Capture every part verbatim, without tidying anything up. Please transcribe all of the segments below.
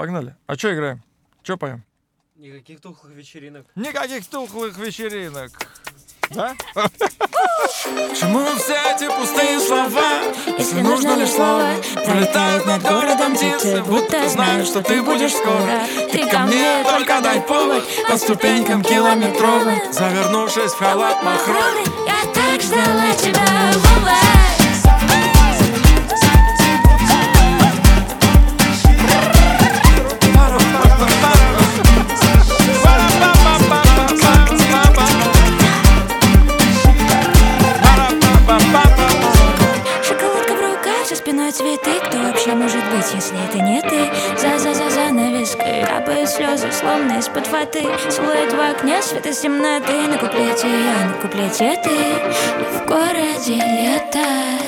Погнали. А что играем? Что поем? Никаких тухлых вечеринок. Никаких тухлых вечеринок. Да? К чему все эти пустые слова? Если нужно лишь слово, пролетают над городом птицы, будто знают, что ты будешь скоро. Ты ко мне, только дай повод, по ступенькам километровым, завернувшись в халат махровый. Я так ждала тебя, бывает. Цветы, кто вообще может быть, если это не ты? За-за-за занавеской капают слезы, словно из-под фаты. Силуэт в окне, свет из темноты. На куплете я, на куплете ты. И в городе лето.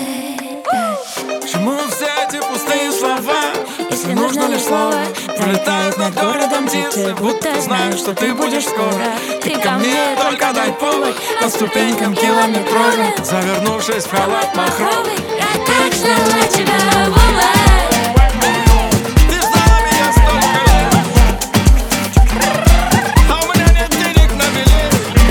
К чему все эти пустые слова? Если нужно лишь слово, пролетают над городом птицы, будто знают, что ты будешь скоро. Ты ко мне, только дай повод, по ступенькам километровым, завернувшись в халат махровый. Я так ждала тебя, бывает. Ты ждала меня столько лет, а у меня нет денег на билет.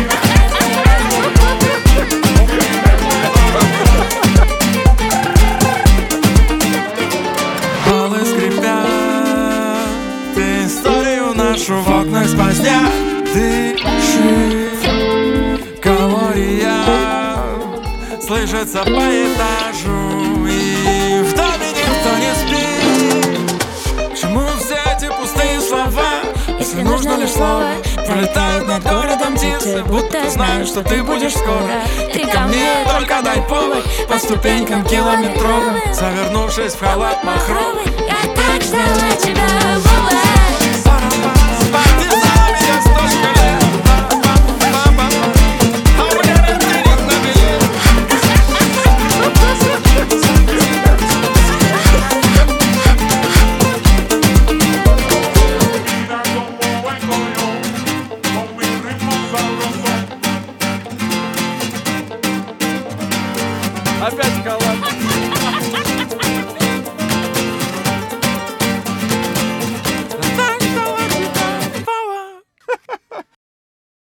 Полы скрипят, ты историю нашу в окнах сквозня. Дыши, калория слышится по этажу, и в доме никто не спит. К чему все эти пустые слова? Если нужно лишь слово, пролетают над городом птицы, будто знают, что ты будешь скоро. Ты ко мне, только дай повод, по ступенькам километровым, завернувшись в халат махровый. Я так ждала тебя.